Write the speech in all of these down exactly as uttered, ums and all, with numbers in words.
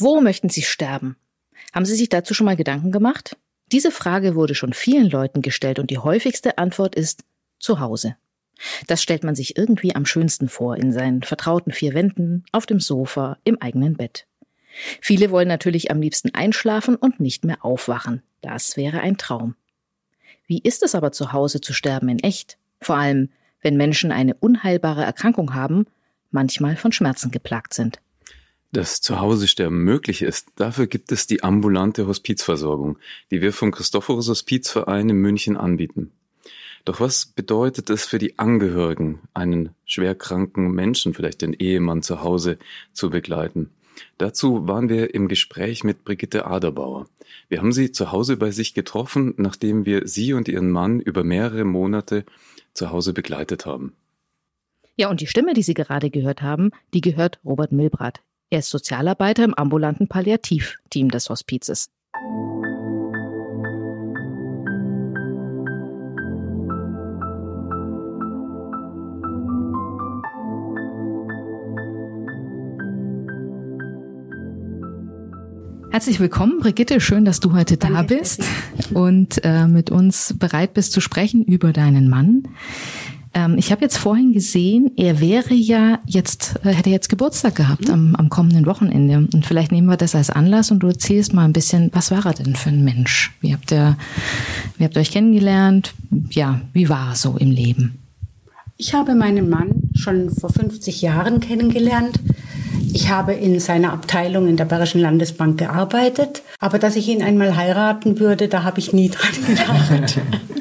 Wo möchten Sie sterben? Haben Sie sich dazu schon mal Gedanken gemacht? Diese Frage wurde schon vielen Leuten gestellt und die häufigste Antwort ist zu Hause. Das stellt man sich irgendwie am schönsten vor, in seinen vertrauten vier Wänden, auf dem Sofa, im eigenen Bett. Viele wollen natürlich am liebsten einschlafen und nicht mehr aufwachen. Das wäre ein Traum. Wie ist es aber zu Hause zu sterben in echt? Vor allem, wenn Menschen eine unheilbare Erkrankung haben, manchmal von Schmerzen geplagt sind. Dass Zuhause-Sterben möglich ist, dafür gibt es die ambulante Hospizversorgung, die wir vom Christophorus Hospizverein in München anbieten. Doch was bedeutet es für die Angehörigen, einen schwerkranken Menschen, vielleicht den Ehemann zu Hause, zu begleiten? Dazu waren wir im Gespräch mit Brigitte Aderbauer. Wir haben sie zu Hause bei sich getroffen, nachdem wir sie und ihren Mann über mehrere Monate zu Hause begleitet haben. Ja, und die Stimme, die Sie gerade gehört haben, die gehört Robert Milbrat. Er ist Sozialarbeiter im ambulanten Palliativteam des Hospizes. Herzlich willkommen, Brigitte. Schön, dass du heute da Danke, bist und äh, mit uns bereit bist zu sprechen über deinen Mann. Ähm, ich habe jetzt vorhin gesehen, er wäre ja jetzt, äh, hätte jetzt Geburtstag gehabt mhm. am, am kommenden Wochenende. Und vielleicht nehmen wir das als Anlass und du erzählst mal ein bisschen, was war er denn für ein Mensch? Wie habt ihr, wie habt ihr euch kennengelernt? Ja, wie war er so im Leben? Ich habe meinen Mann schon vor fünfzig Jahren kennengelernt. Ich habe in seiner Abteilung in der Bayerischen Landesbank gearbeitet. Aber dass ich ihn einmal heiraten würde, da habe ich nie dran gedacht.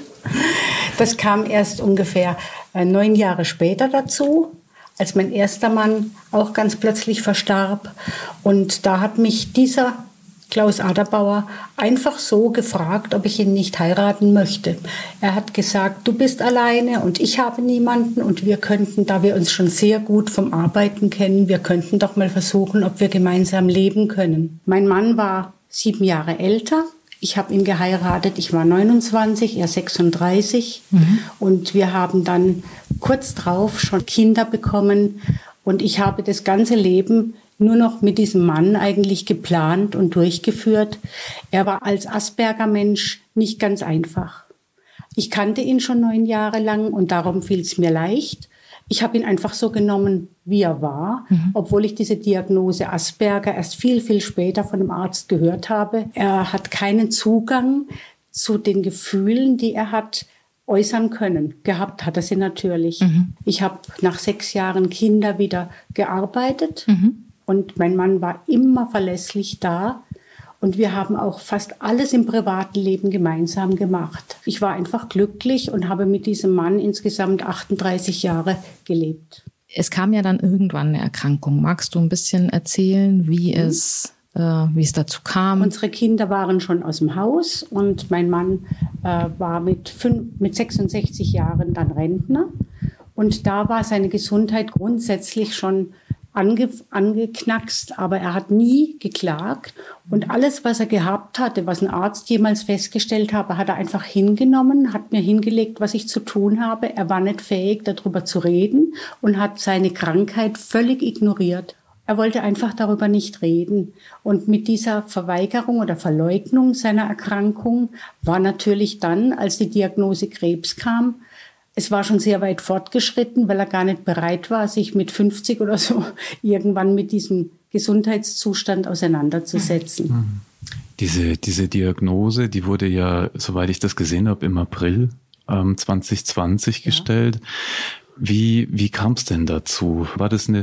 Das kam erst ungefähr neun Jahre später dazu, als mein erster Mann auch ganz plötzlich verstarb. Und da hat mich dieser Klaus Aderbauer einfach so gefragt, ob ich ihn nicht heiraten möchte. Er hat gesagt, du bist alleine und ich habe niemanden und wir könnten, da wir uns schon sehr gut vom Arbeiten kennen, wir könnten doch mal versuchen, ob wir gemeinsam leben können. Mein Mann war sieben Jahre älter. Ich habe ihn geheiratet, ich war neunundzwanzig, er sechsunddreißig. Mhm. Und wir haben dann kurz drauf schon Kinder bekommen. Und ich habe das ganze Leben nur noch mit diesem Mann eigentlich geplant und durchgeführt. Er war als Asperger-Mensch nicht ganz einfach. Ich kannte ihn schon neun Jahre lang und darum fiel es mir leicht. Ich habe ihn einfach so genommen, wie er war, mhm. obwohl ich diese Diagnose Asperger erst viel, viel später von dem Arzt gehört habe. Er hat keinen Zugang zu den Gefühlen, die er hat, äußern können. Gehabt hat er sie natürlich. Mhm. Ich habe nach sechs Jahren Kinder wieder gearbeitet. Mhm. Und mein Mann war immer verlässlich da. Und wir haben auch fast alles im privaten Leben gemeinsam gemacht. Ich war einfach glücklich und habe mit diesem Mann insgesamt achtunddreißig Jahre gelebt. Es kam ja dann irgendwann eine Erkrankung. Magst du ein bisschen erzählen, wie mhm. es, äh, wie es dazu kam? Unsere Kinder waren schon aus dem Haus und mein Mann äh, war mit, fünf, mit sechsundsechzig Jahren dann Rentner. Und da war seine Gesundheit grundsätzlich schon Ange, angeknackst, aber er hat nie geklagt. Und alles, was er gehabt hatte, was ein Arzt jemals festgestellt habe, hat er einfach hingenommen, hat mir hingelegt, was ich zu tun habe. Er war nicht fähig, darüber zu reden und hat seine Krankheit völlig ignoriert. Er wollte einfach darüber nicht reden. Und mit dieser Verweigerung oder Verleugnung seiner Erkrankung war natürlich dann, als die Diagnose Krebs kam, es war schon sehr weit fortgeschritten, weil er gar nicht bereit war, sich mit fünfzig oder so irgendwann mit diesem Gesundheitszustand auseinanderzusetzen. Diese, diese Diagnose, die wurde ja, soweit ich das gesehen habe, im April ähm, zwanzig zwanzig gestellt. Ja. Wie, wie kam es denn dazu? War das eine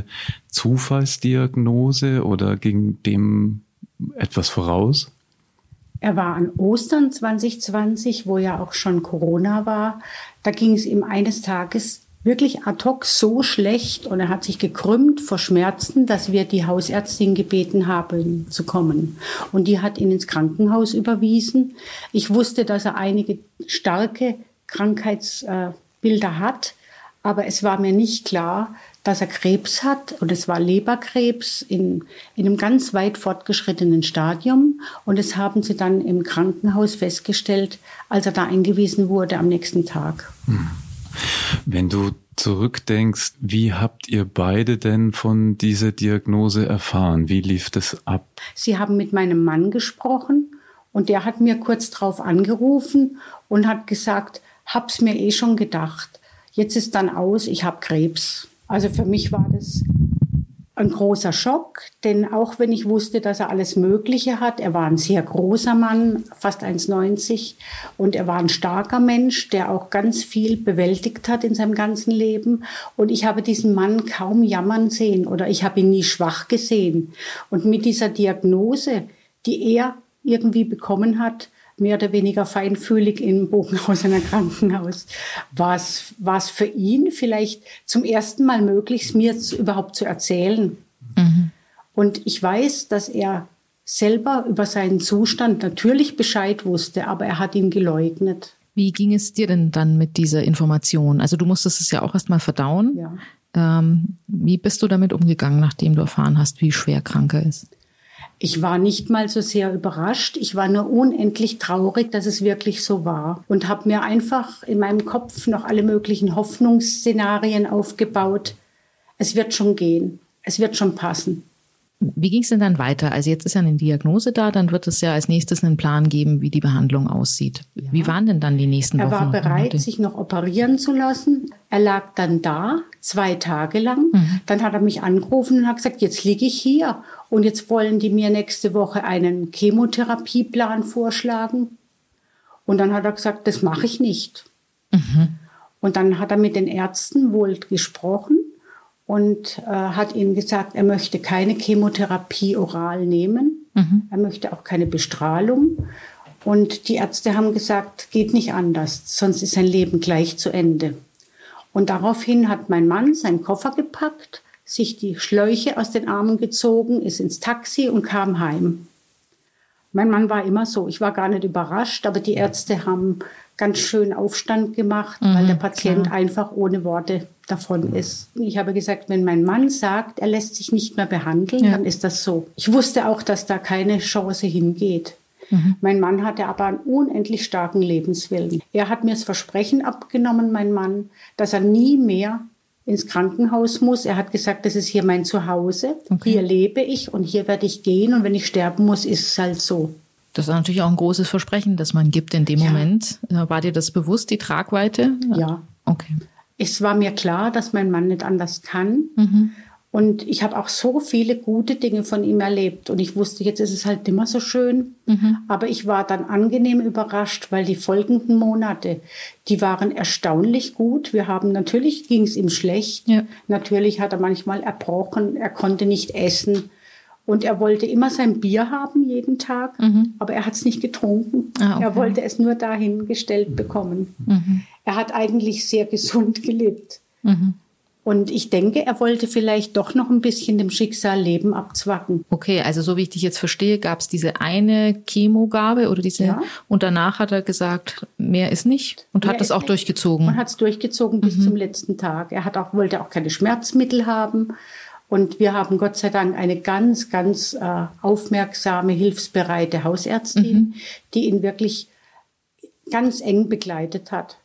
Zufallsdiagnose oder ging dem etwas voraus? Er war an Ostern zwanzig zwanzig, wo ja auch schon Corona war. Da ging es ihm eines Tages wirklich ad hoc so schlecht und er hat sich gekrümmt vor Schmerzen, dass wir die Hausärztin gebeten haben zu kommen. Und die hat ihn ins Krankenhaus überwiesen. Ich wusste, dass er einige starke Krankheitsbilder hat, aber es war mir nicht klar, dass er Krebs hat und es war Leberkrebs in, in einem ganz weit fortgeschrittenen Stadium und das haben sie dann im Krankenhaus festgestellt, als er da eingewiesen wurde am nächsten Tag. Wenn du zurückdenkst, wie habt ihr beide denn von dieser Diagnose erfahren? Wie lief das ab? Sie haben mit meinem Mann gesprochen und der hat mir kurz drauf angerufen und hat gesagt, hab's mir eh schon gedacht. Jetzt ist dann aus, ich habe Krebs. Also für mich war das ein großer Schock, denn auch wenn ich wusste, dass er alles Mögliche hat, er war ein sehr großer Mann, fast eins Komma neunzig, und er war ein starker Mensch, der auch ganz viel bewältigt hat in seinem ganzen Leben. Und ich habe diesen Mann kaum jammern sehen oder ich habe ihn nie schwach gesehen. Und mit dieser Diagnose, die er irgendwie bekommen hat, mehr oder weniger feinfühlig im Bogenhaus einer Krankenhaus, war es, war es für ihn vielleicht zum ersten Mal möglich, es mir zu, überhaupt zu erzählen. Mhm. Und ich weiß, dass er selber über seinen Zustand natürlich Bescheid wusste, aber er hat ihn geleugnet. Wie ging es dir denn dann mit dieser Information? Also du musstest es ja auch erst mal verdauen. Ja. Ähm, wie bist du damit umgegangen, nachdem du erfahren hast, wie schwer krank er ist? Ich war nicht mal so sehr überrascht. Ich war nur unendlich traurig, dass es wirklich so war. Und habe mir einfach in meinem Kopf noch alle möglichen Hoffnungsszenarien aufgebaut. Es wird schon gehen. Es wird schon passen. Wie ging es denn dann weiter? Also jetzt ist ja eine Diagnose da, dann wird es ja als nächstes einen Plan geben, wie die Behandlung aussieht. Ja. Wie waren denn dann die nächsten Wochen? Er war bereit, sich noch operieren zu lassen. Er lag dann da, zwei Tage lang. Mhm. Dann hat er mich angerufen und hat gesagt, jetzt liege ich hier. Und jetzt wollen die mir nächste Woche einen Chemotherapieplan vorschlagen. Und dann hat er gesagt, das mache ich nicht. Mhm. Und dann hat er mit den Ärzten wohl gesprochen. Und äh, hat ihnen gesagt, er möchte keine Chemotherapie oral nehmen. Mhm. Er möchte auch keine Bestrahlung. Und die Ärzte haben gesagt, geht nicht anders, sonst ist sein Leben gleich zu Ende. Und daraufhin hat mein Mann seinen Koffer gepackt, sich die Schläuche aus den Armen gezogen, ist ins Taxi und kam heim. Mein Mann war immer so, ich war gar nicht überrascht, aber die Ärzte haben ganz schön Aufstand gemacht, mhm, weil der Patient klar. einfach ohne Worte davon ist. Ich habe gesagt, wenn mein Mann sagt, er lässt sich nicht mehr behandeln, ja. dann ist das so. Ich wusste auch, dass da keine Chance hingeht. Mhm. Mein Mann hatte aber einen unendlich starken Lebenswillen. Er hat mir das Versprechen abgenommen, mein Mann, dass er nie mehr ins Krankenhaus muss. Er hat gesagt, das ist hier mein Zuhause. Okay. Hier lebe ich und hier werde ich gehen. Und wenn ich sterben muss, ist es halt so. Das ist natürlich auch ein großes Versprechen, das man gibt in dem ja. Moment. War dir das bewusst, die Tragweite? Ja. Okay. Es war mir klar, dass mein Mann nicht anders kann. Mhm. Und ich habe auch so viele gute Dinge von ihm erlebt. Und ich wusste, jetzt ist es halt nicht mehr so schön. Mhm. Aber ich war dann angenehm überrascht, weil die folgenden Monate, die waren erstaunlich gut. Wir haben, natürlich ging es ihm schlecht. Ja. Natürlich hat er manchmal erbrochen. Er konnte nicht essen. Und er wollte immer sein Bier haben, jeden Tag. Mhm. Aber er hat es nicht getrunken. Ah, okay. Er wollte es nur dahingestellt bekommen. Mhm. Er hat eigentlich sehr gesund gelebt. Mhm. Und ich denke, er wollte vielleicht doch noch ein bisschen dem Schicksal Leben abzwacken. Okay, also so wie ich dich jetzt verstehe, gab es diese eine Chemogabe oder diese, ja. und danach hat er gesagt, mehr ist nicht und mehr hat das auch nicht. durchgezogen. Und hat es durchgezogen bis mhm. zum letzten Tag. Er hat auch, wollte auch keine Schmerzmittel haben. Und wir haben Gott sei Dank eine ganz, ganz äh, aufmerksame, hilfsbereite Hausärztin, mhm. die ihn wirklich ganz eng begleitet hat.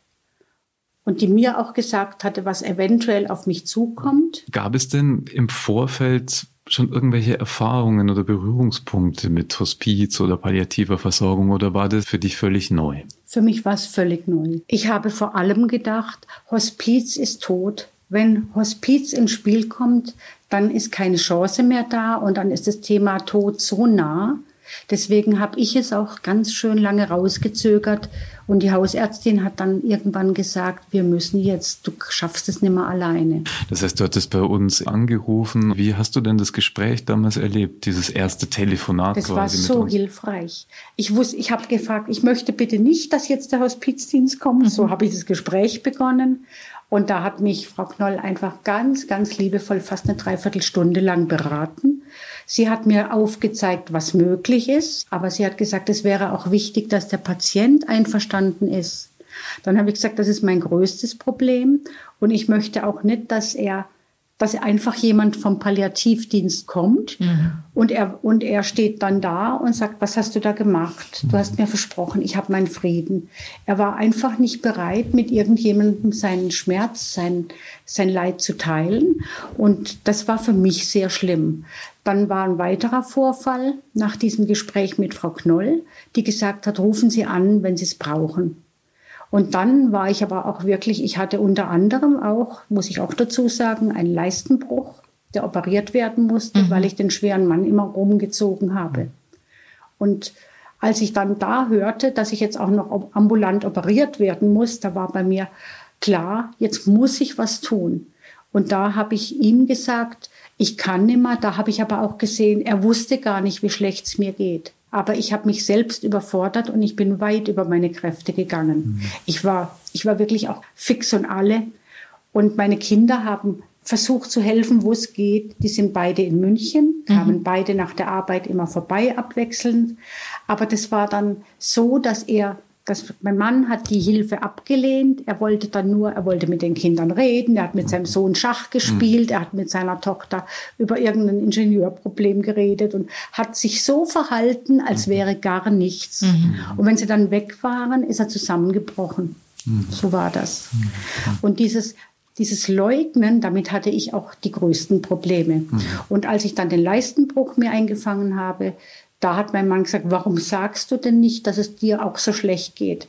Und die mir auch gesagt hatte, was eventuell auf mich zukommt. Gab es denn im Vorfeld schon irgendwelche Erfahrungen oder Berührungspunkte mit Hospiz oder palliativer Versorgung oder war das für dich völlig neu? Für mich war es völlig neu. Ich habe vor allem gedacht, Hospiz ist tot. Wenn Hospiz ins Spiel kommt, dann ist keine Chance mehr da und dann ist das Thema Tod so nah. Deswegen habe ich es auch ganz schön lange rausgezögert und die Hausärztin hat dann irgendwann gesagt, wir müssen jetzt, du schaffst es nicht mehr alleine. Das heißt, du hattest bei uns angerufen. Wie hast du denn das Gespräch damals erlebt, dieses erste Telefonat? Das war so hilfreich. Ich wusste, ich habe gefragt, ich möchte bitte nicht, dass jetzt der Hospizdienst kommt. Mhm. So habe ich das Gespräch begonnen. Und da hat mich Frau Knoll einfach ganz, ganz liebevoll fast eine Dreiviertelstunde lang beraten. Sie hat mir aufgezeigt, was möglich ist, aber sie hat gesagt, es wäre auch wichtig, dass der Patient einverstanden ist. Dann habe ich gesagt, das ist mein größtes Problem und ich möchte auch nicht, dass er dass einfach jemand vom Palliativdienst kommt mhm. und, er, und er steht dann da und sagt, was hast du da gemacht? Du hast mir versprochen, ich habe meinen Frieden. Er war einfach nicht bereit, mit irgendjemandem seinen Schmerz, sein, sein Leid zu teilen. Und das war für mich sehr schlimm. Dann war ein weiterer Vorfall nach diesem Gespräch mit Frau Knoll, die gesagt hat, rufen Sie an, wenn Sie es brauchen. Und dann war ich aber auch wirklich, ich hatte unter anderem auch, muss ich auch dazu sagen, einen Leistenbruch, der operiert werden musste, mhm. weil ich den schweren Mann immer rumgezogen habe. Und als ich dann da hörte, dass ich jetzt auch noch ambulant operiert werden muss, da war bei mir klar, jetzt muss ich was tun. Und da habe ich ihm gesagt, ich kann nicht mehr. Da habe ich aber auch gesehen, er wusste gar nicht, wie schlecht es mir geht. Aber ich habe mich selbst überfordert und ich bin weit über meine Kräfte gegangen. Mhm. Ich war, ich war wirklich auch fix und alle. Und meine Kinder haben versucht zu helfen, wo es geht. Die sind beide in München, kamen mhm. beide nach der Arbeit immer vorbei, abwechselnd. Aber das war dann so, dass er, dass mein Mann hat die Hilfe abgelehnt. Er wollte dann nur, er wollte mit den Kindern reden. Er hat mit seinem Sohn Schach gespielt. Er hat mit seiner Tochter über irgendein Ingenieurproblem geredet und hat sich so verhalten, als wäre gar nichts. Mhm. Und wenn sie dann weg waren, ist er zusammengebrochen. Mhm. So war das. Mhm. Und dieses, dieses Leugnen, damit hatte ich auch die größten Probleme. Mhm. Und als ich dann den Leistenbruch mir eingefangen habe, da hat mein Mann gesagt, warum sagst du denn nicht, dass es dir auch so schlecht geht?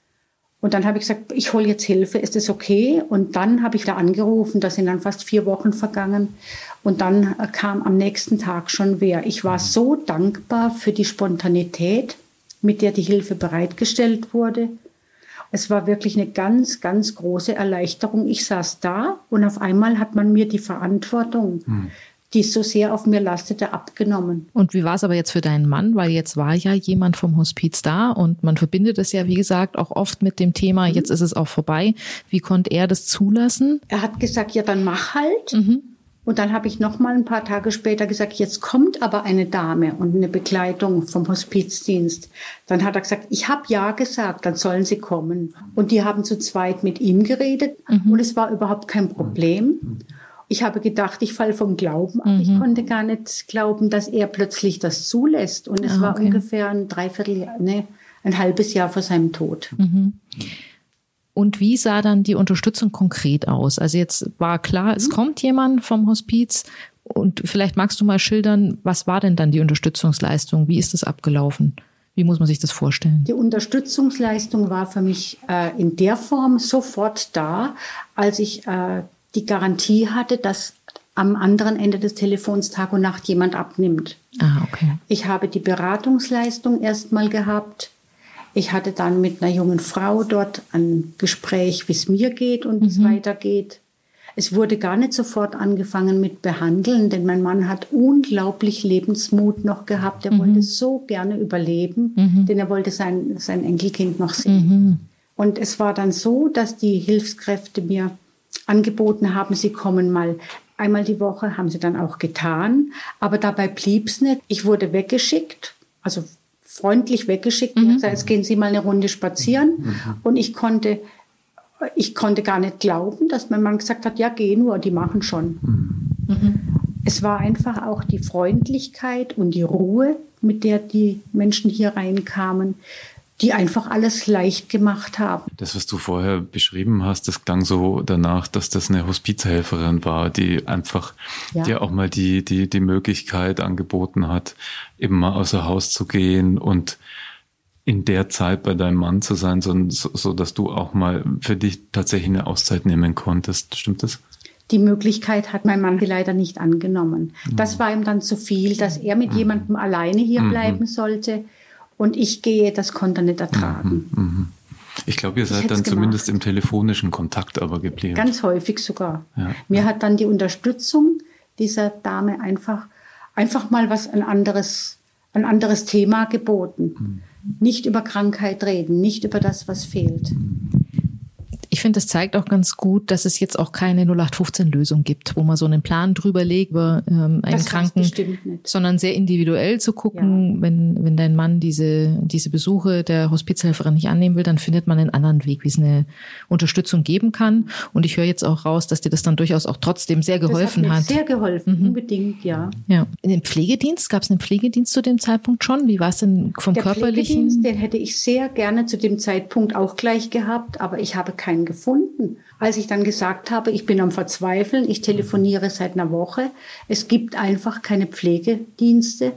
Und dann habe ich gesagt, ich hole jetzt Hilfe, ist das okay? Und dann habe ich da angerufen, da sind dann fast vier Wochen vergangen. Und dann kam am nächsten Tag schon wer. Ich war so dankbar für die Spontanität, mit der die Hilfe bereitgestellt wurde. Es war wirklich eine ganz, ganz große Erleichterung. Ich saß da und auf einmal hat man mir die Verantwortung, hm. die so sehr auf mir lastete, abgenommen. Und wie war es aber jetzt für deinen Mann? Weil jetzt war ja jemand vom Hospiz da und man verbindet es ja, wie gesagt, auch oft mit dem Thema, jetzt ist es auch vorbei. Wie konnte er das zulassen? Er hat gesagt, ja, dann mach halt. Mhm. Und dann habe ich noch mal ein paar Tage später gesagt, jetzt kommt aber eine Dame und eine Begleitung vom Hospizdienst. Dann hat er gesagt, ich habe ja gesagt, dann sollen sie kommen. Und die haben zu zweit mit ihm geredet mhm. und es war überhaupt kein Problem. Ich habe gedacht, ich falle vom Glauben ab. Mhm. Ich konnte gar nicht glauben, dass er plötzlich das zulässt. Und es ah, war okay. ungefähr ein Dreivierteljahr, ne, ein halbes Jahr vor seinem Tod. Mhm. Und wie sah dann die Unterstützung konkret aus? Also jetzt war klar, mhm. es kommt jemand vom Hospiz. Und vielleicht magst du mal schildern, was war denn dann die Unterstützungsleistung? Wie ist das abgelaufen? Wie muss man sich das vorstellen? Die Unterstützungsleistung war für mich äh, in der Form sofort da, als ich äh, die Garantie hatte, dass am anderen Ende des Telefons Tag und Nacht jemand abnimmt. Ah, okay. Ich habe die Beratungsleistung erstmal gehabt. Ich hatte dann mit einer jungen Frau dort ein Gespräch, wie es mir geht und wie es mhm. weitergeht. Es wurde gar nicht sofort angefangen mit Behandeln, denn mein Mann hat unglaublich Lebensmut noch gehabt. Er mhm. wollte so gerne überleben, mhm. denn er wollte sein, sein Enkelkind noch sehen. Mhm. Und es war dann so, dass die Hilfskräfte mir angeboten haben, sie kommen mal einmal die Woche, haben sie dann auch getan. Aber dabei blieb es nicht. Ich wurde weggeschickt, also freundlich weggeschickt. Mhm. Also jetzt gehen Sie mal eine Runde spazieren. Mhm. Und ich konnte, ich konnte gar nicht glauben, dass mein Mann gesagt hat, ja, geh nur, die machen schon. Mhm. Es war einfach auch die Freundlichkeit und die Ruhe, mit der die Menschen hier reinkamen, die einfach alles leicht gemacht haben. Das, was du vorher beschrieben hast, das klang so danach, dass das eine Hospizhelferin war, die einfach ja. dir auch mal die, die, die Möglichkeit angeboten hat, eben mal außer Haus zu gehen und in der Zeit bei deinem Mann zu sein, so, so dass du auch mal für dich tatsächlich eine Auszeit nehmen konntest. Stimmt das? Die Möglichkeit hat mein Mann leider nicht angenommen. Mhm. Das war ihm dann zu viel, dass er mit mhm. jemandem alleine hier mhm. bleiben sollte. Und ich gehe, das konnte er nicht ertragen. Mhm, mh. Ich glaube, ihr seid dann gemacht. Zumindest im telefonischen Kontakt aber geblieben. Ganz häufig sogar. Ja. Mir hat dann die Unterstützung dieser Dame einfach, einfach mal was, ein anderes, ein anderes Thema geboten. Mhm. Nicht über Krankheit reden, nicht über das, was fehlt. Ich finde, das zeigt auch ganz gut, dass es jetzt auch keine null acht fünfzehn Lösung gibt, wo man so einen Plan drüber legt über ähm, einen Das Kranken, bestimmt nicht. sondern sehr individuell zu gucken, ja. wenn wenn dein Mann diese diese Besuche der Hospizhelferin nicht annehmen will, dann findet man einen anderen Weg, wie es eine Unterstützung geben kann. Und ich höre jetzt auch raus, dass dir das dann durchaus auch trotzdem sehr geholfen das hat. hat. Mir sehr geholfen, mhm. unbedingt, ja. Ja. In dem Pflegedienst, gab es einen Pflegedienst zu dem Zeitpunkt schon? Wie war es denn vom Der körperlichen? Pflegedienst, den hätte ich sehr gerne zu dem Zeitpunkt auch gleich gehabt, aber ich habe keinen gefunden. Als ich dann gesagt habe, ich bin am Verzweifeln, ich telefoniere seit einer Woche, es gibt einfach keine Pflegedienste,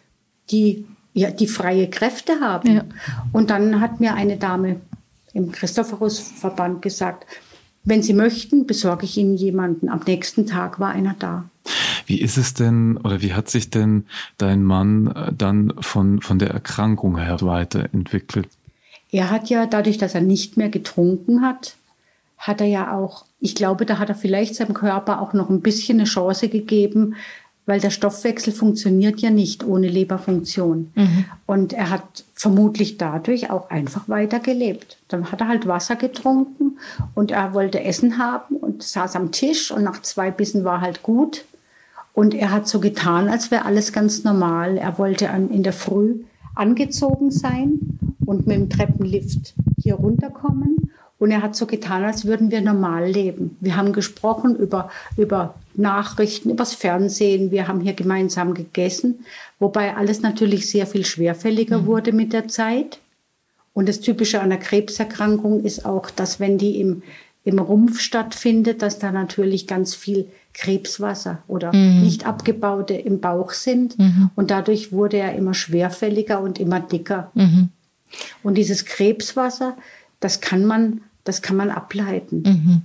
die, ja, die freie Kräfte haben. Ja. Und dann hat mir eine Dame im Christophorus-Verband gesagt, wenn Sie möchten, besorge ich Ihnen jemanden. Am nächsten Tag war einer da. Wie ist es denn oder wie hat sich denn dein Mann dann von, von der Erkrankung her weiterentwickelt? Er hat ja, dadurch, dass er nicht mehr getrunken hat, hat er ja auch, ich glaube, da hat er vielleicht seinem Körper auch noch ein bisschen eine Chance gegeben, weil der Stoffwechsel funktioniert ja nicht ohne Leberfunktion. Mhm. Und er hat vermutlich dadurch auch einfach weitergelebt. Dann hat er halt Wasser getrunken und er wollte Essen haben und saß am Tisch und nach zwei Bissen war halt gut. Und er hat so getan, als wäre alles ganz normal. Er wollte in der Früh angezogen sein und mit dem Treppenlift hier runterkommen. Und er hat so getan, als würden wir normal leben. Wir haben gesprochen über, über Nachrichten, übers Fernsehen. Wir haben hier gemeinsam gegessen, wobei alles natürlich sehr viel schwerfälliger mhm. wurde mit der Zeit. Und das Typische an einer Krebserkrankung ist auch, dass wenn die im, im Rumpf stattfindet, dass da natürlich ganz viel Krebswasser oder mhm. nicht abgebaute im Bauch sind. Mhm. Und dadurch wurde er immer schwerfälliger und immer dicker. Mhm. Und dieses Krebswasser, das kann man, das kann man ableiten. Mhm.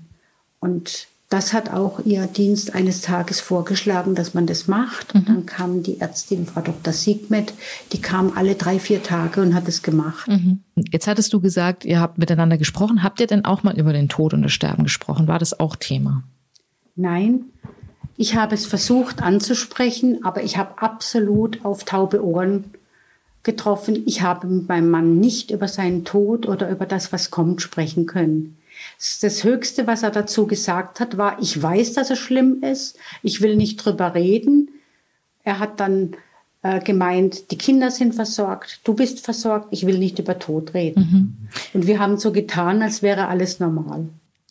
Und das hat auch ihr Dienst eines Tages vorgeschlagen, dass man das macht. Mhm. Und dann kam die Ärztin, Frau Doktor Siegmet, die kam alle drei, vier Tage und hat es gemacht. Mhm. Jetzt hattest du gesagt, ihr habt miteinander gesprochen. Habt ihr denn auch mal über den Tod und das Sterben gesprochen? War das auch Thema? Nein, ich habe es versucht anzusprechen, aber ich habe absolut auf taube Ohren getroffen. Ich habe mit meinem Mann nicht über seinen Tod oder über das, was kommt, sprechen können. Das Höchste, was er dazu gesagt hat, war, ich weiß, dass es schlimm ist, ich will nicht drüber reden. Er hat dann äh, gemeint, die Kinder sind versorgt, du bist versorgt, ich will nicht über Tod reden. Mhm. Und wir haben so getan, als wäre alles normal.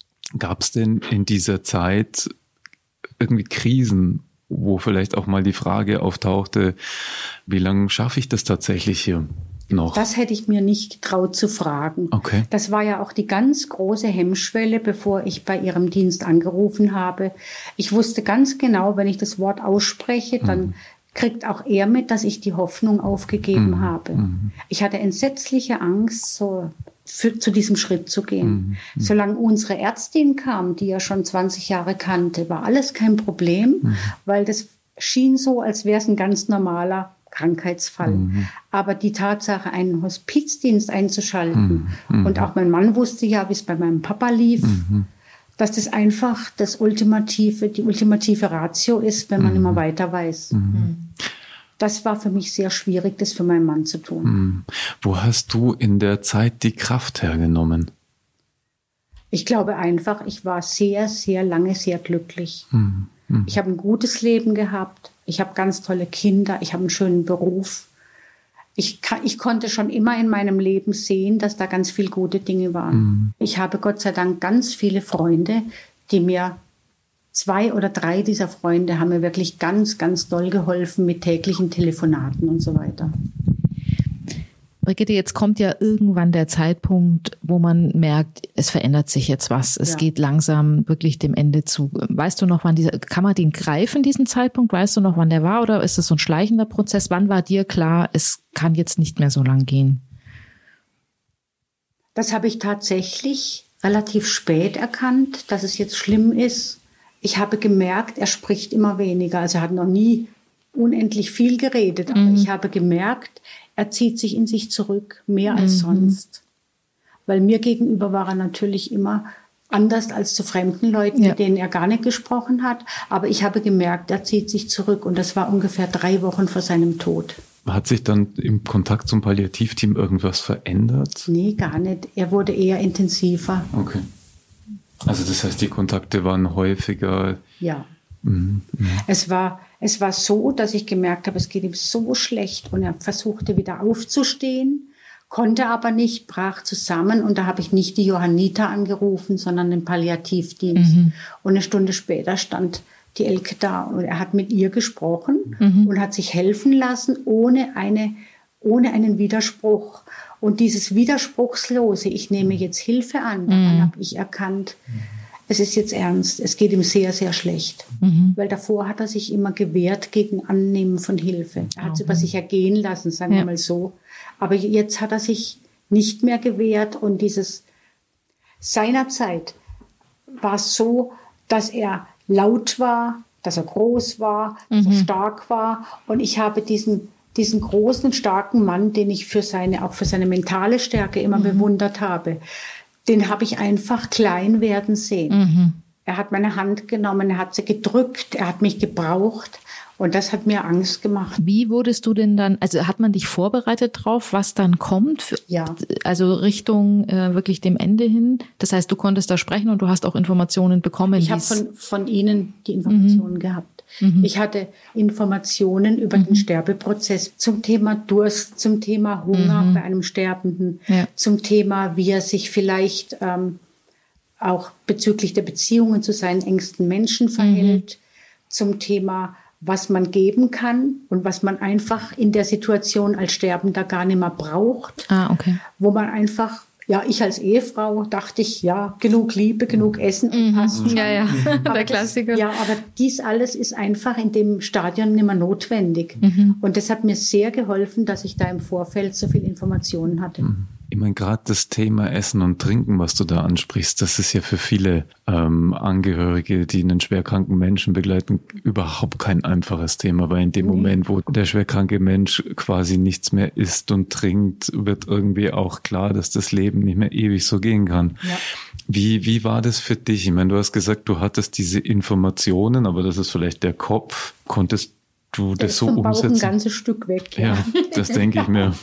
Gab es denn in dieser Zeit irgendwie Krisen, wo vielleicht auch mal die Frage auftauchte, wie lange schaffe ich das tatsächlich hier noch? Das hätte ich mir nicht getraut zu fragen. Okay. Das war ja auch die ganz große Hemmschwelle, bevor ich bei ihrem Dienst angerufen habe. Ich wusste ganz genau, wenn ich das Wort ausspreche, dann mhm. kriegt auch er mit, dass ich die Hoffnung aufgegeben mhm. habe. Mhm. Ich hatte entsetzliche Angst, so für, zu diesem Schritt zu gehen. Mhm. Solange unsere Ärztin kam, die ja schon zwanzig Jahre kannte, war alles kein Problem, mhm. weil das schien so, als wäre es ein ganz normaler Krankheitsfall. Mhm. Aber die Tatsache, einen Hospizdienst einzuschalten, mhm. und auch mein Mann wusste ja, wie es bei meinem Papa lief, mhm. dass das einfach das ultimative, die ultimative Ratio ist, wenn man mhm. immer weiter weiß. Mhm. Das war für mich sehr schwierig, das für meinen Mann zu tun. Mhm. Wo hast du in der Zeit die Kraft hergenommen? Ich glaube einfach, ich war sehr, sehr lange sehr glücklich. Mhm. Mhm. Ich habe ein gutes Leben gehabt. Ich habe ganz tolle Kinder. Ich habe einen schönen Beruf. Ich, kann, ich konnte schon immer in meinem Leben sehen, dass da ganz viele gute Dinge waren. Mhm. Ich habe Gott sei Dank ganz viele Freunde, die mir, zwei oder drei dieser Freunde haben mir wirklich ganz, ganz doll geholfen mit täglichen Telefonaten und so weiter. Brigitte, jetzt kommt ja irgendwann der Zeitpunkt, wo man merkt, es verändert sich jetzt was. Es ja. geht langsam wirklich dem Ende zu. Weißt du noch, wann dieser, kann man den greifen, diesen Zeitpunkt? Weißt du noch, wann der war? Oder ist es so ein schleichender Prozess? Wann war dir klar, es kann jetzt nicht mehr so lang gehen? Das habe ich tatsächlich relativ spät erkannt, dass es jetzt schlimm ist. Ich habe gemerkt, er spricht immer weniger. Also er hat noch nie unendlich viel geredet. Aber mhm. ich habe gemerkt, er zieht sich in sich zurück, mehr als mhm. sonst. Weil mir gegenüber war er natürlich immer anders als zu fremden Leuten, ja. mit denen er gar nicht gesprochen hat. Aber ich habe gemerkt, er zieht sich zurück. Und das war ungefähr drei Wochen vor seinem Tod. Hat sich dann im Kontakt zum Palliativteam irgendwas verändert? Nee, gar nicht. Er wurde eher intensiver. Okay. Also das heißt, die Kontakte waren häufiger? Ja. Mhm. Es war, es war so, dass ich gemerkt habe, es geht ihm so schlecht und er versuchte wieder aufzustehen, konnte aber nicht, brach zusammen und da habe ich nicht die Johanniter angerufen, sondern den Palliativdienst. Mhm. Und eine Stunde später stand die Elke da und er hat mit ihr gesprochen mhm. und hat sich helfen lassen ohne eine, ohne einen Widerspruch. Und dieses Widerspruchslose, ich nehme jetzt Hilfe an, daran mhm. habe ich erkannt, es ist jetzt ernst, es geht ihm sehr, sehr schlecht. Mhm. Weil davor hat er sich immer gewehrt gegen Annehmen von Hilfe. Er hat es okay. über sich ergehen lassen, sagen ja. wir mal so. Aber jetzt hat er sich nicht mehr gewehrt und dieses seinerzeit war es so, dass er laut war, dass er groß war, mhm. dass er stark war und ich habe diesen diesen großen, starken Mann, den ich für seine, auch für seine mentale Stärke immer mhm. bewundert habe, den habe ich einfach klein werden sehen. Mhm. Er hat meine Hand genommen, er hat sie gedrückt, er hat mich gebraucht und das hat mir Angst gemacht. Wie wurdest du denn dann, also hat man dich vorbereitet drauf, was dann kommt? Ja. Also Richtung äh, wirklich dem Ende hin? Das heißt, du konntest da sprechen und du hast auch Informationen bekommen? Ich habe von, von ihnen die Informationen mhm. gehabt. Mhm. Ich hatte Informationen über mhm. den Sterbeprozess zum Thema Durst, zum Thema Hunger mhm. bei einem Sterbenden, ja. zum Thema, wie er sich vielleicht ähm, auch bezüglich der Beziehungen zu seinen engsten Menschen verhält, mhm. zum Thema, was man geben kann und was man einfach in der Situation als Sterbender gar nicht mehr braucht, ah, okay. wo man einfach ja, ich als Ehefrau dachte ich, ja, genug Liebe, genug Essen und mhm. passt schon. Ja, ja, aber der Klassiker. Das, ja, aber dies alles ist einfach in dem Stadion nicht mehr notwendig. Mhm. Und das hat mir sehr geholfen, dass ich da im Vorfeld so viel Informationen hatte. Mhm. Ich meine, gerade das Thema Essen und Trinken, was du da ansprichst, das ist ja für viele ähm, Angehörige, die einen schwerkranken Menschen begleiten, überhaupt kein einfaches Thema, weil in dem nee. Moment, wo der schwerkranke Mensch quasi nichts mehr isst und trinkt, wird irgendwie auch klar, dass das Leben nicht mehr ewig so gehen kann. Ja. Wie, wie war das für dich? Ich meine, du hast gesagt, du hattest diese Informationen, aber das ist vielleicht der Kopf. Konntest du das, das so vom umsetzen? Bauch ein ganzes Stück weg. Ja, ja das denke ich mir.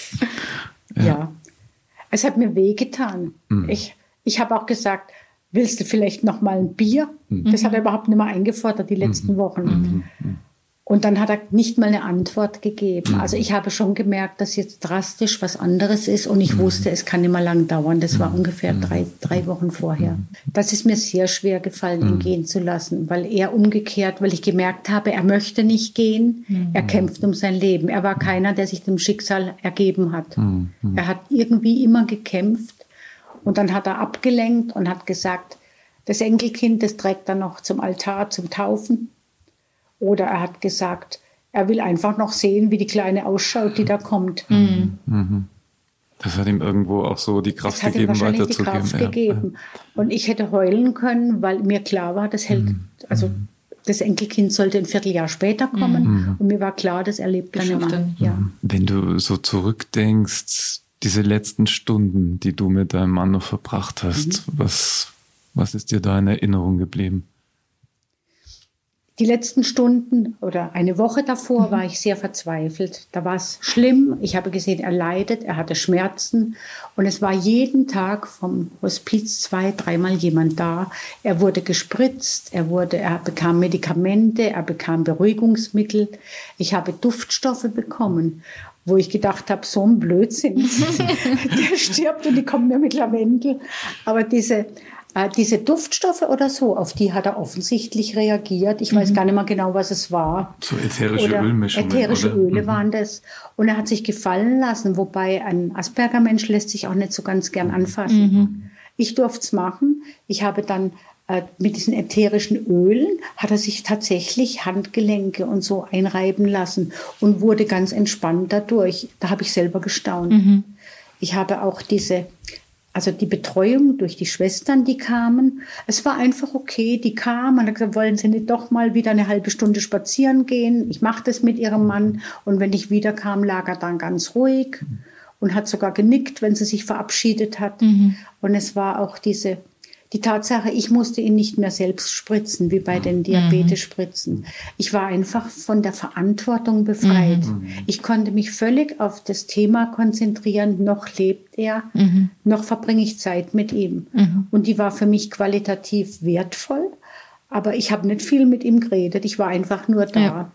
Ja. ja. Es hat mir wehgetan. Mhm. Ich, ich habe auch gesagt, willst du vielleicht noch mal ein Bier? Mhm. Das hat er überhaupt nicht mehr eingefordert, die letzten mhm. Wochen. Mhm. Und dann hat er nicht mal eine Antwort gegeben. Mhm. Also ich habe schon gemerkt, dass jetzt drastisch was anderes ist. Und ich mhm. wusste, es kann nicht mehr lang dauern. Das war ungefähr drei, drei Wochen vorher. Das ist mir sehr schwer gefallen, ihn mhm. gehen zu lassen. Weil er umgekehrt, weil ich gemerkt habe, er möchte nicht gehen. Mhm. Er kämpft um sein Leben. Er war keiner, der sich dem Schicksal ergeben hat. Mhm. Er hat irgendwie immer gekämpft. Und dann hat er abgelenkt und hat gesagt, das Enkelkind, das trägt er noch zum Altar, zum Taufen. Oder er hat gesagt, er will einfach noch sehen, wie die Kleine ausschaut, die da kommt. Mhm. Mhm. Das hat ihm irgendwo auch so die Kraft das gegeben, weiterzugeben. Das hat ihm wahrscheinlich die Kraft ja. gegeben. Und ich hätte heulen können, weil mir klar war, das hält, mhm. also das Enkelkind sollte ein Vierteljahr später kommen. Mhm. Und mir war klar, das erlebt er nicht mehr. Ja. Wenn du so zurückdenkst, diese letzten Stunden, die du mit deinem Mann noch verbracht hast, mhm. was, was ist dir da in Erinnerung geblieben? Die letzten Stunden oder eine Woche davor mhm. war ich sehr verzweifelt. Da war es schlimm. Ich habe gesehen, er leidet, er hatte Schmerzen. Und es war jeden Tag vom Hospiz zwei, dreimal jemand da. Er wurde gespritzt, er, wurde, er bekam Medikamente, er bekam Beruhigungsmittel. Ich habe Duftstoffe bekommen, wo ich gedacht habe, so ein Blödsinn. Der stirbt und die kommen mir mit Lavendel. Aber diese... Diese Duftstoffe oder so, auf die hat er offensichtlich reagiert. Ich mhm. weiß gar nicht mehr genau, was es war. So ätherische oder Ölmischungen. Ätherische oder? Öle mhm. waren das. Und er hat sich gefallen lassen, wobei ein Asperger-Mensch lässt sich auch nicht so ganz gern anfassen. Mhm. Ich durfte es machen. Ich habe dann äh, mit diesen ätherischen Ölen, hat er sich tatsächlich Handgelenke und so einreiben lassen und wurde ganz entspannt dadurch. Da habe ich selber gestaunt. Mhm. Ich habe auch diese... Also die Betreuung durch die Schwestern, die kamen, es war einfach okay, die kamen und hat gesagt, wollen Sie nicht doch mal wieder eine halbe Stunde spazieren gehen? Ich mache das mit Ihrem Mann. Und wenn ich wiederkam, lag er dann ganz ruhig und hat sogar genickt, wenn sie sich verabschiedet hat. Mhm. Und es war auch diese, die Tatsache, ich musste ihn nicht mehr selbst spritzen, wie bei den Diabetesspritzen. Ich war einfach von der Verantwortung befreit. Mhm. Ich konnte mich völlig auf das Thema konzentrieren, noch lebt er, mhm. noch verbringe ich Zeit mit ihm. Mhm. Und die war für mich qualitativ wertvoll, aber ich habe nicht viel mit ihm geredet, ich war einfach nur da. Ja.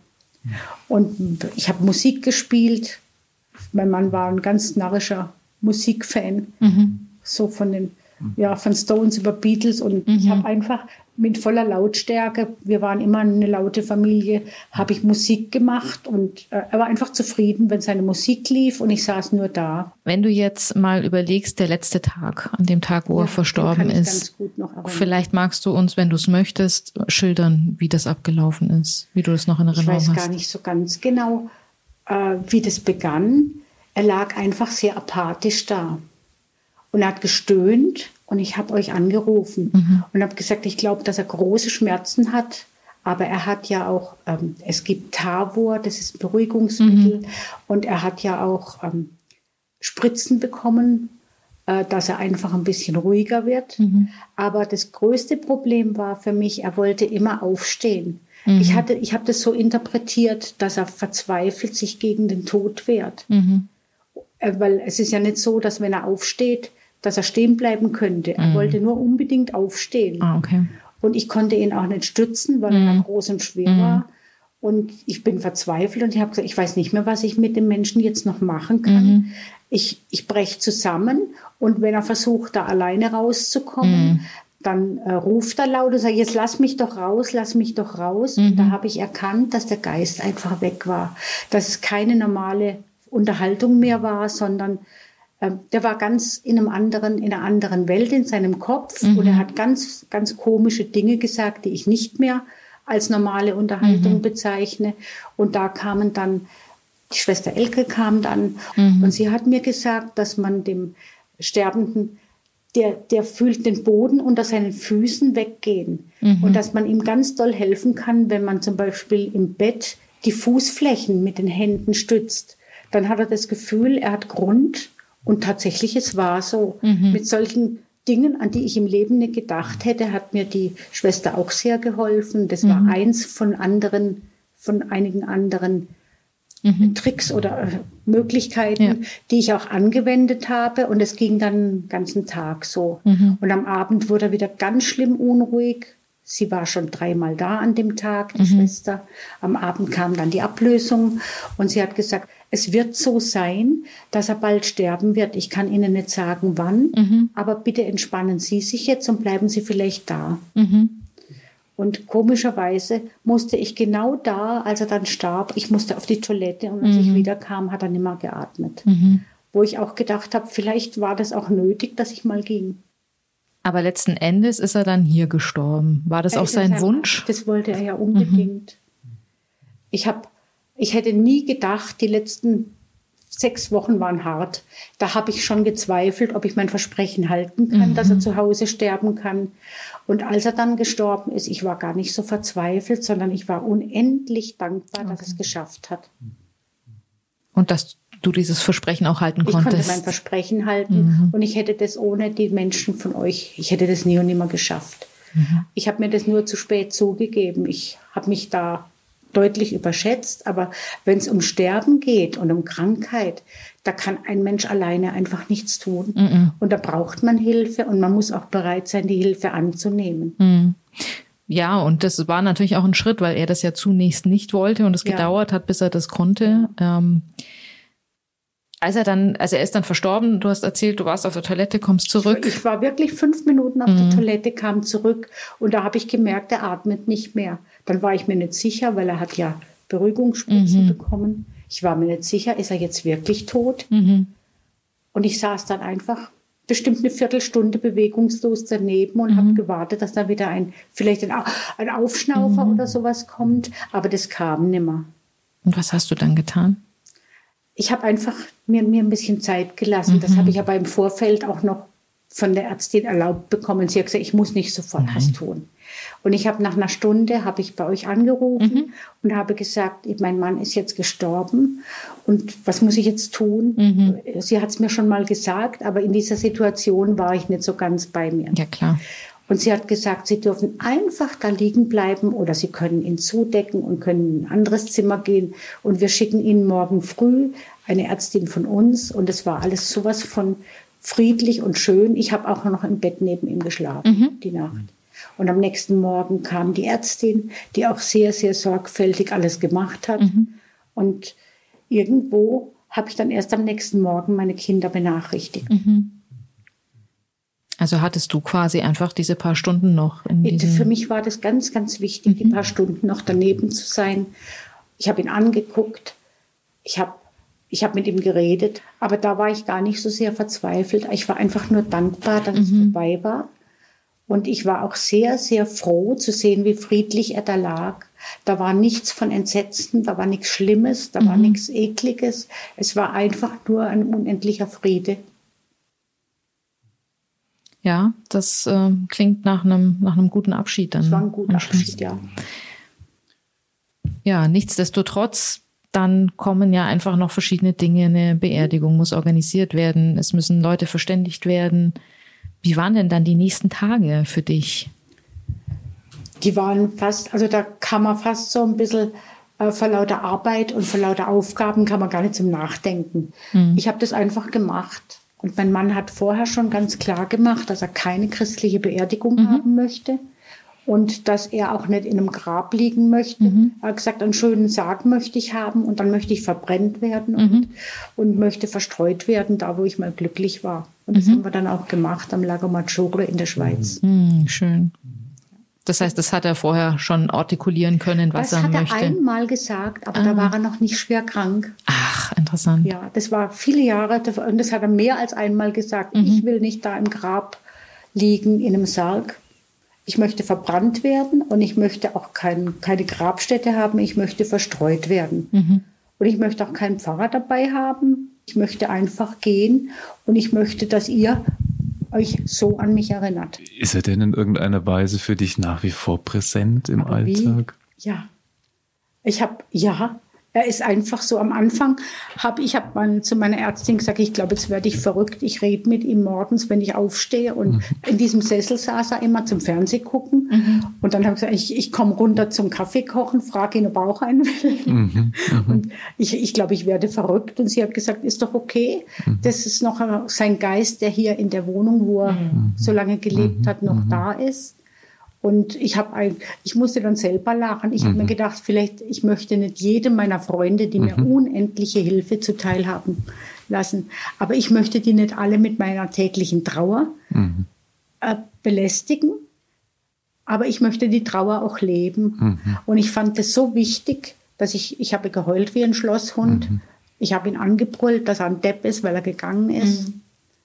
Und ich habe Musik gespielt. Mein Mann war ein ganz narrischer Musikfan, mhm. so von den Ja, von Stones über Beatles und mhm. ich habe einfach mit voller Lautstärke, wir waren immer eine laute Familie, habe ich Musik gemacht und äh, er war einfach zufrieden, wenn seine Musik lief und ich saß nur da. Wenn du jetzt mal überlegst, der letzte Tag, an dem Tag, wo ja, er verstorben ist, ganz gut noch vielleicht magst du uns, wenn du es möchtest, schildern, wie das abgelaufen ist, wie du das noch in Erinnerung hast. Ich weiß gar nicht so ganz genau, äh, wie das begann. Er lag einfach sehr apathisch da. Und er hat gestöhnt und ich habe euch angerufen mhm. und habe gesagt, ich glaube, dass er große Schmerzen hat, aber er hat ja auch, ähm, es gibt Tavor, das ist ein Beruhigungsmittel mhm. und er hat ja auch ähm, Spritzen bekommen, äh, dass er einfach ein bisschen ruhiger wird. Mhm. Aber das größte Problem war für mich, er wollte immer aufstehen. Mhm. Ich hatte, ich habe das so interpretiert, dass er verzweifelt sich gegen den Tod wehrt. Mhm. Äh, weil es ist ja nicht so, dass wenn er aufsteht, dass er stehen bleiben könnte. Er mm. wollte nur unbedingt aufstehen. Ah, okay. Und ich konnte ihn auch nicht stützen, weil mm. er groß und schwer mm. war. Und ich bin verzweifelt und ich habe gesagt, ich weiß nicht mehr, was ich mit dem Menschen jetzt noch machen kann. Mm. Ich, ich breche zusammen und wenn er versucht, da alleine rauszukommen, mm. dann äh, ruft er laut und sagt, jetzt lass mich doch raus, lass mich doch raus. Mm. Und da habe ich erkannt, dass der Geist einfach weg war. Dass es keine normale Unterhaltung mehr war, sondern der war ganz in einem anderen, in einer anderen Welt in seinem Kopf mhm. und er hat ganz, ganz komische Dinge gesagt, die ich nicht mehr als normale Unterhaltung mhm. bezeichne. Und da kamen dann, die Schwester Elke kam dann mhm. und sie hat mir gesagt, dass man dem Sterbenden, der, der fühlt den Boden unter seinen Füßen weggehen mhm. und dass man ihm ganz doll helfen kann, wenn man zum Beispiel im Bett die Fußflächen mit den Händen stützt. Dann hat er das Gefühl, er hat Grund. Und tatsächlich, es war so. Mhm. Mit solchen Dingen, an die ich im Leben nicht gedacht hätte, hat mir die Schwester auch sehr geholfen. Das mhm. war eins von anderen, von einigen anderen mhm. Tricks oder äh, Möglichkeiten, ja. die ich auch angewendet habe. Und es ging dann den ganzen Tag so. Mhm. Und am Abend wurde er wieder ganz schlimm unruhig. Sie war schon dreimal da an dem Tag, die mhm. Schwester. Am Abend kam dann die Ablösung und sie hat gesagt, es wird so sein, dass er bald sterben wird. Ich kann Ihnen nicht sagen, wann, mhm. aber bitte entspannen Sie sich jetzt und bleiben Sie vielleicht da. Mhm. Und komischerweise musste ich genau da, als er dann starb, ich musste auf die Toilette und als mhm. ich wiederkam, hat er nicht mehr geatmet. Mhm. Wo ich auch gedacht habe, vielleicht war das auch nötig, dass ich mal ging. Aber letzten Endes ist er dann hier gestorben. War das er auch sein ja, Wunsch? Das wollte er ja unbedingt. Mhm. Ich habe, ich hätte nie gedacht, die letzten sechs Wochen waren hart. Da habe ich schon gezweifelt, ob ich mein Versprechen halten kann, mhm. dass er zu Hause sterben kann. Und als er dann gestorben ist, ich war gar nicht so verzweifelt, sondern ich war unendlich dankbar, okay. dass er es geschafft hat. Und dass du dieses Versprechen auch halten konntest. Ich konnte mein Versprechen halten mhm. und ich hätte das ohne die Menschen von euch, ich hätte das nie und nimmer geschafft. Mhm. Ich habe mir das nur zu spät zugegeben. Ich habe mich da deutlich überschätzt, aber wenn es um Sterben geht und um Krankheit, da kann ein Mensch alleine einfach nichts tun. Mhm. Und da braucht man Hilfe und man muss auch bereit sein, die Hilfe anzunehmen. Mhm. Ja, und das war natürlich auch ein Schritt, weil er das ja zunächst nicht wollte und es ja. gedauert hat, bis er das konnte. Ähm, Als er dann, also er ist dann verstorben, du hast erzählt, du warst auf der Toilette, kommst zurück. Ich war wirklich fünf Minuten auf mhm. der Toilette, kam zurück und da habe ich gemerkt, er atmet nicht mehr. Dann war ich mir nicht sicher, weil er hat ja Beruhigungsspritzen mhm. bekommen. Ich war mir nicht sicher, ist er jetzt wirklich tot? Mhm. Und ich saß dann einfach bestimmt eine Viertelstunde bewegungslos daneben und mhm. habe gewartet, dass da wieder ein, vielleicht ein, ein Aufschnaufer mhm. oder sowas kommt. Aber das kam nimmer. Und was hast du dann getan? Ich habe einfach mir, mir ein bisschen Zeit gelassen. Mhm. Das habe ich aber im Vorfeld auch noch von der Ärztin erlaubt bekommen. Sie hat gesagt, ich muss nicht sofort mhm. was tun. Und ich habe nach einer Stunde, habe ich bei euch angerufen mhm. und habe gesagt, mein Mann ist jetzt gestorben und was muss ich jetzt tun? Mhm. Sie hat es mir schon mal gesagt, aber in dieser Situation war ich nicht so ganz bei mir. Ja, klar. Und sie hat gesagt, sie dürfen einfach da liegen bleiben oder sie können ihn zudecken und können in ein anderes Zimmer gehen. Und wir schicken ihnen morgen früh eine Ärztin von uns. Und es war alles sowas von friedlich und schön. Ich habe auch noch im Bett neben ihm geschlafen, mhm. die Nacht. Und am nächsten Morgen kam die Ärztin, die auch sehr, sehr sorgfältig alles gemacht hat. Mhm. Und irgendwo habe ich dann erst am nächsten Morgen meine Kinder benachrichtigt. Mhm. Also hattest du quasi einfach diese paar Stunden noch? In Für mich war das ganz, ganz wichtig, mhm. die paar Stunden noch daneben zu sein. Ich habe ihn angeguckt, ich habe ich hab mit ihm geredet, aber da war ich gar nicht so sehr verzweifelt. Ich war einfach nur dankbar, dass mhm. es vorbei war. Und ich war auch sehr, sehr froh zu sehen, wie friedlich er da lag. Da war nichts von Entsetzen, da war nichts Schlimmes, da mhm. war nichts Ekliges. Es war einfach nur ein unendlicher Friede. Ja, das äh, klingt nach einem nach einem guten Abschied dann. Das war ein guter Abschied, ja. Ja, nichtsdestotrotz, dann kommen ja einfach noch verschiedene Dinge. Eine Beerdigung muss organisiert werden, es müssen Leute verständigt werden. Wie waren denn dann die nächsten Tage für dich? Die waren fast, also da kann man fast so ein bisschen äh, vor lauter Arbeit und vor lauter Aufgaben kann man gar nicht zum Nachdenken. Mhm. Ich habe das einfach gemacht. Und mein Mann hat vorher schon ganz klar gemacht, dass er keine christliche Beerdigung mhm. haben möchte und dass er auch nicht in einem Grab liegen möchte. Mhm. Er hat gesagt, einen schönen Sarg möchte ich haben und dann möchte ich verbrennt werden mhm. und, und möchte verstreut werden, da wo ich mal glücklich war. Und das mhm. haben wir dann auch gemacht am Lago Maggiore in der Schweiz. Mhm. Schön. Das heißt, das hat er vorher schon artikulieren können, was das er möchte. Das hat er einmal gesagt, aber ah. da war er noch nicht schwer krank. Ach, interessant. Ja, das war viele Jahre und das hat er mehr als einmal gesagt. Mhm. Ich will nicht da im Grab liegen in einem Sarg. Ich möchte verbrannt werden und ich möchte auch kein, keine Grabstätte haben. Ich möchte verstreut werden. Mhm. Und ich möchte auch keinen Pfarrer dabei haben. Ich möchte einfach gehen und ich möchte, dass ihr euch so an mich erinnert. Ist er denn in irgendeiner Weise für dich nach wie vor präsent im Aber Alltag? Wie? Ja. Ich habe, ja, er ist einfach so. Am Anfang habe ich hab mal zu meiner Ärztin gesagt, ich glaube, jetzt werde ich verrückt. Ich rede mit ihm morgens, wenn ich aufstehe. Und mhm. in diesem Sessel saß er immer zum Fernsehen gucken. Mhm. Und dann habe ich gesagt, ich, ich komme runter zum Kaffee kochen, frage ihn, ob er auch einen will. Mhm. Mhm. Und ich, ich glaube, ich werde verrückt. Und sie hat gesagt, ist doch okay. Mhm. Das ist noch sein Geist, der hier in der Wohnung, wo er mhm. so lange gelebt hat, noch mhm. da ist. Und ich habe ein, ich musste dann selber lachen. Ich mhm. habe mir gedacht, vielleicht, ich möchte nicht jedem meiner Freunde, die mhm. mir unendliche Hilfe zuteil haben lassen, aber ich möchte die nicht alle mit meiner täglichen Trauer mhm. äh, belästigen. Aber ich möchte die Trauer auch leben. Mhm. Und ich fand das so wichtig, dass ich, ich habe geheult wie ein Schlosshund. Mhm. Ich habe ihn angebrüllt, dass er ein Depp ist, weil er gegangen ist. Mhm.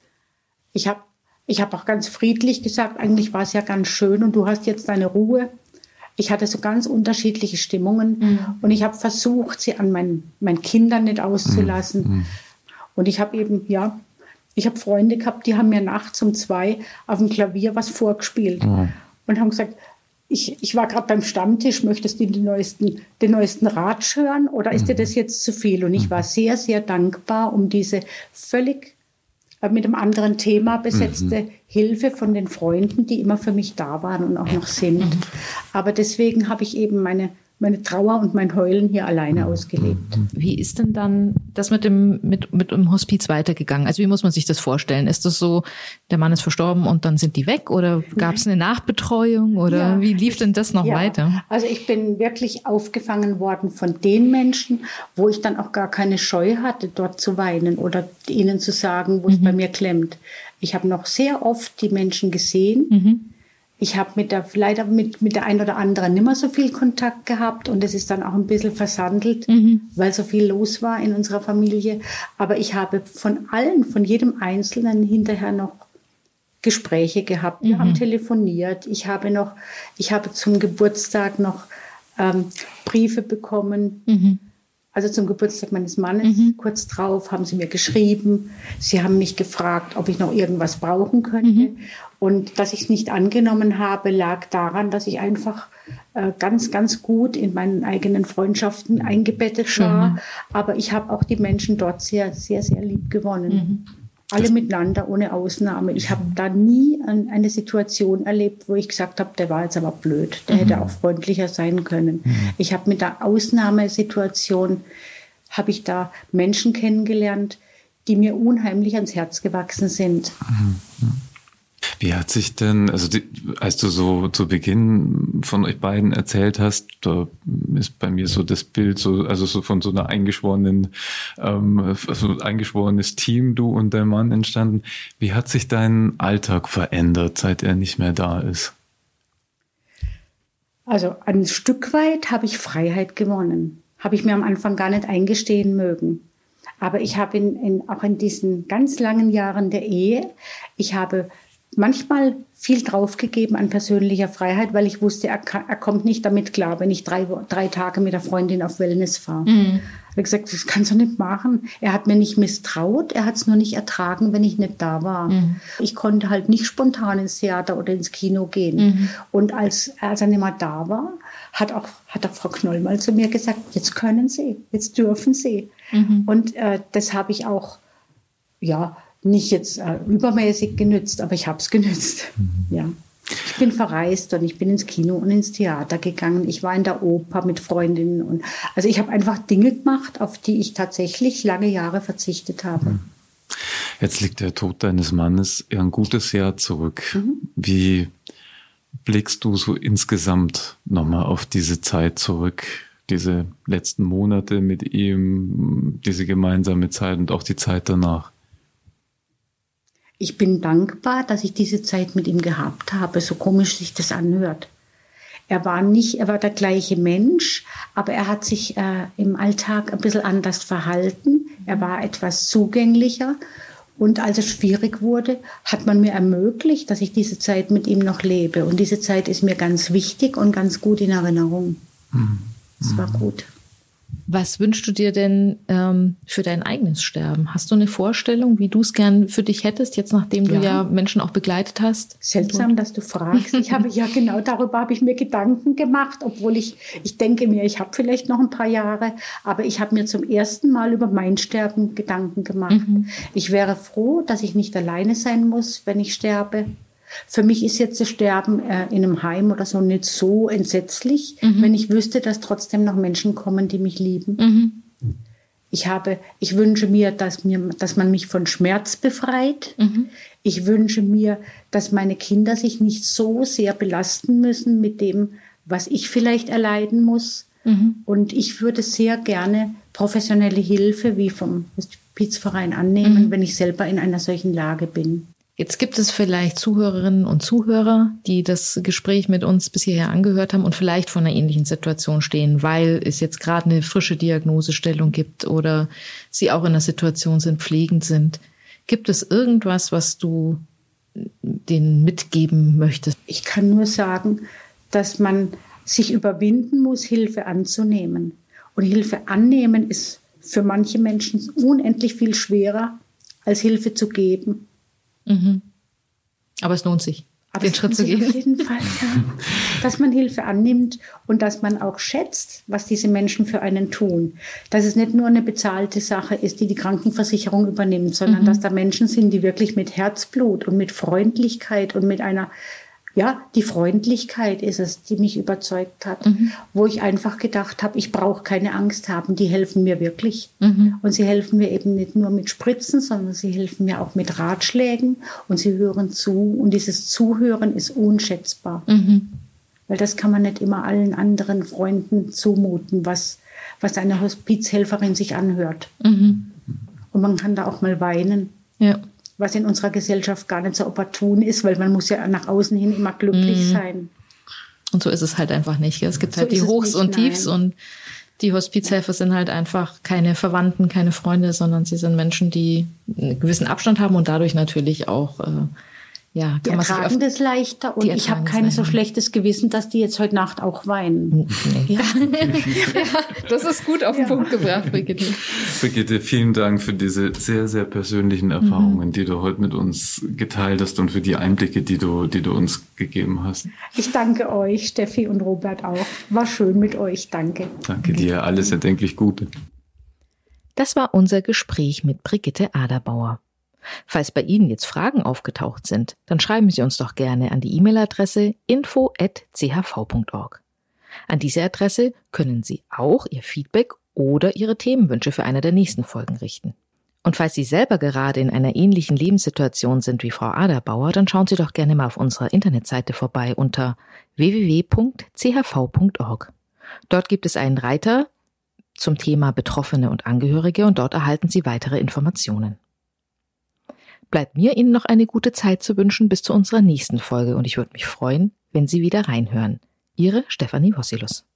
Ich habe Ich habe auch ganz friedlich gesagt, eigentlich war es ja ganz schön und du hast jetzt deine Ruhe. Ich hatte so ganz unterschiedliche Stimmungen mhm. und ich habe versucht, sie an meinen, meinen Kindern nicht auszulassen. Mhm. Und ich habe eben, ja, ich habe Freunde gehabt, die haben mir nachts um zwei auf dem Klavier was vorgespielt mhm. und haben gesagt, ich, ich war gerade beim Stammtisch, möchtest du den neuesten, den neuesten Ratsch hören oder ist mhm. dir das jetzt zu viel? Und ich war sehr, sehr dankbar um diese völlig mit einem anderen Thema besetzte mhm. Hilfe von den Freunden, die immer für mich da waren und auch noch sind. Mhm. Aber deswegen habe ich eben meine, meine Trauer und mein Heulen hier alleine ausgelebt. Wie ist denn dann das mit dem, mit, mit dem Hospiz weitergegangen? Also wie muss man sich das vorstellen? Ist das so, der Mann ist verstorben und dann sind die weg? Oder gab es eine Nachbetreuung? Oder ja, wie lief denn das noch ja. weiter? Also ich bin wirklich aufgefangen worden von den Menschen, wo ich dann auch gar keine Scheu hatte, dort zu weinen oder ihnen zu sagen, wo es mhm. bei mir klemmt. Ich habe noch sehr oft die Menschen gesehen. Mhm. Ich habe mit der, leider mit, mit der einen oder anderen nicht mehr so viel Kontakt gehabt und es ist dann auch ein bisschen versandelt, mhm. weil so viel los war in unserer Familie. Aber ich habe von allen, von jedem Einzelnen hinterher noch Gespräche gehabt. Wir mhm. haben telefoniert. Ich habe noch, ich habe zum Geburtstag noch ähm, Briefe bekommen. Mhm. Also zum Geburtstag meines Mannes, mhm. kurz drauf, haben sie mir geschrieben. Sie haben mich gefragt, ob ich noch irgendwas brauchen könnte. Mhm. Und dass ich es nicht angenommen habe, lag daran, dass ich einfach äh, ganz, ganz gut in meinen eigenen Freundschaften eingebettet Schön. war. Aber ich habe auch die Menschen dort sehr, sehr, sehr lieb gewonnen. Alle miteinander, ohne Ausnahme. Ich habe da nie eine Situation erlebt, wo ich gesagt habe, der war jetzt aber blöd. Der mhm. hätte auch freundlicher sein können. Mhm. Ich habe mit der Ausnahmesituation, habe ich da Menschen kennengelernt, die mir unheimlich ans Herz gewachsen sind. Mhm. Wie hat sich denn, also die, als du so zu Beginn von euch beiden erzählt hast, da ist bei mir so das Bild, so, also so von so einer eingeschworenen, ähm, so ein eingeschworenes Team, du und dein Mann entstanden. Wie hat sich dein Alltag verändert, seit er nicht mehr da ist? Also ein Stück weit habe ich Freiheit gewonnen. Habe ich mir am Anfang gar nicht eingestehen mögen. Aber ich habe in, in, auch in diesen ganz langen Jahren der Ehe, ich habe manchmal viel draufgegeben an persönlicher Freiheit, weil ich wusste, er, kann, er kommt nicht damit klar, wenn ich drei, drei Tage mit der Freundin auf Wellness fahre. Mhm. Er hat gesagt, das kannst du nicht machen. Er hat mir nicht misstraut, er hat es nur nicht ertragen, wenn ich nicht da war. Mhm. Ich konnte halt nicht spontan ins Theater oder ins Kino gehen. Mhm. Und als, als er nicht mehr da war, hat auch, hat auch Frau Knoll mal zu mir gesagt, jetzt können Sie, jetzt dürfen Sie. Mhm. Und äh, das habe ich auch, ja, nicht jetzt äh, übermäßig genützt, aber ich habe es genützt. Mhm. Ja. Ich bin verreist und ich bin ins Kino und ins Theater gegangen. Ich war in der Oper mit Freundinnen. Und, also ich habe einfach Dinge gemacht, auf die ich tatsächlich lange Jahre verzichtet habe. Jetzt liegt der Tod deines Mannes ja ein gutes Jahr zurück. Mhm. Wie blickst du so insgesamt nochmal auf diese Zeit zurück? Diese letzten Monate mit ihm, diese gemeinsame Zeit und auch die Zeit danach? Ich bin dankbar, dass ich diese Zeit mit ihm gehabt habe, so komisch sich das anhört. Er war nicht, er war der gleiche Mensch, aber er hat sich äh, im Alltag ein bisschen anders verhalten. Er war etwas zugänglicher und als es schwierig wurde, hat man mir ermöglicht, dass ich diese Zeit mit ihm noch lebe. Und diese Zeit ist mir ganz wichtig und ganz gut in Erinnerung. Mhm. Es war gut. Was wünschst du dir denn ähm, für dein eigenes Sterben? Hast du eine Vorstellung, wie du es gern für dich hättest, jetzt nachdem du ja, ja Menschen auch begleitet hast? Seltsam, dass du fragst. Ich habe ja genau darüber habe ich mir Gedanken gemacht, obwohl ich, ich denke mir, ich habe vielleicht noch ein paar Jahre, aber ich habe mir zum ersten Mal über mein Sterben Gedanken gemacht. Mhm. Ich wäre froh, dass ich nicht alleine sein muss, wenn ich sterbe. Für mich ist jetzt das Sterben äh, in einem Heim oder so nicht so entsetzlich, mhm. wenn ich wüsste, dass trotzdem noch Menschen kommen, die mich lieben. Mhm. Ich habe, ich wünsche mir, dass mir, dass man mich von Schmerz befreit. Mhm. Ich wünsche mir, dass meine Kinder sich nicht so sehr belasten müssen mit dem, was ich vielleicht erleiden muss. Mhm. Und ich würde sehr gerne professionelle Hilfe wie vom Hospizverein annehmen, mhm. wenn ich selber in einer solchen Lage bin. Jetzt gibt es vielleicht Zuhörerinnen und Zuhörer, die das Gespräch mit uns bis hierher angehört haben und vielleicht vor einer ähnlichen Situation stehen, weil es jetzt gerade eine frische Diagnosestellung gibt oder sie auch in einer Situation sind, pflegend sind. Gibt es irgendwas, was du denen mitgeben möchtest? Ich kann nur sagen, dass man sich überwinden muss, Hilfe anzunehmen. Und Hilfe annehmen ist für manche Menschen unendlich viel schwerer, als Hilfe zu geben. Mhm. Aber es lohnt sich, Aber den Schritt zu gehen. Auf jeden Fall, ja. Dass man Hilfe annimmt und dass man auch schätzt, was diese Menschen für einen tun. Dass es nicht nur eine bezahlte Sache ist, die die Krankenversicherung übernimmt, sondern mhm. dass da Menschen sind, die wirklich mit Herzblut und mit Freundlichkeit und mit einer, ja, die Freundlichkeit ist es, die mich überzeugt hat, mhm. wo ich einfach gedacht habe, ich brauche keine Angst haben, die helfen mir wirklich. Mhm. Und sie helfen mir eben nicht nur mit Spritzen, sondern sie helfen mir auch mit Ratschlägen und sie hören zu. Und dieses Zuhören ist unschätzbar. Mhm. Weil das kann man nicht immer allen anderen Freunden zumuten, was, was eine Hospizhelferin sich anhört. Mhm. Und man kann da auch mal weinen. Ja. Was in unserer Gesellschaft gar nicht so opportun ist, weil man muss ja nach außen hin immer glücklich mm. sein. Und so ist es halt einfach nicht. Es gibt so halt die Hochs und Tiefs nein. und die Hospizhelfer sind halt einfach keine Verwandten, keine Freunde, sondern sie sind Menschen, die einen gewissen Abstand haben und dadurch natürlich auch äh, ja, die kann man ertragen das leichter und ich habe kein so schlechtes Gewissen, dass die jetzt heute Nacht auch weinen. Nee. Ja. Ja, das ist gut auf den ja. Punkt gebracht, Brigitte. Brigitte, vielen Dank für diese sehr, sehr persönlichen Erfahrungen, mhm. die du heute mit uns geteilt hast und für die Einblicke, die du, die du uns gegeben hast. Ich danke euch, Steffi und Robert auch. War schön mit euch, danke. Danke dir, alles erdenklich Gute. Das war unser Gespräch mit Brigitte Aderbauer. Falls bei Ihnen jetzt Fragen aufgetaucht sind, dann schreiben Sie uns doch gerne an die E-Mail-Adresse info at c h v punkt org. An diese Adresse können Sie auch Ihr Feedback oder Ihre Themenwünsche für eine der nächsten Folgen richten. Und falls Sie selber gerade in einer ähnlichen Lebenssituation sind wie Frau Aderbauer, dann schauen Sie doch gerne mal auf unserer Internetseite vorbei unter w w w punkt c h v punkt org. Dort gibt es einen Reiter zum Thema Betroffene und Angehörige und dort erhalten Sie weitere Informationen. Bleibt mir Ihnen noch eine gute Zeit zu wünschen bis zu unserer nächsten Folge und ich würde mich freuen, wenn Sie wieder reinhören. Ihre Stefanie Vossilus.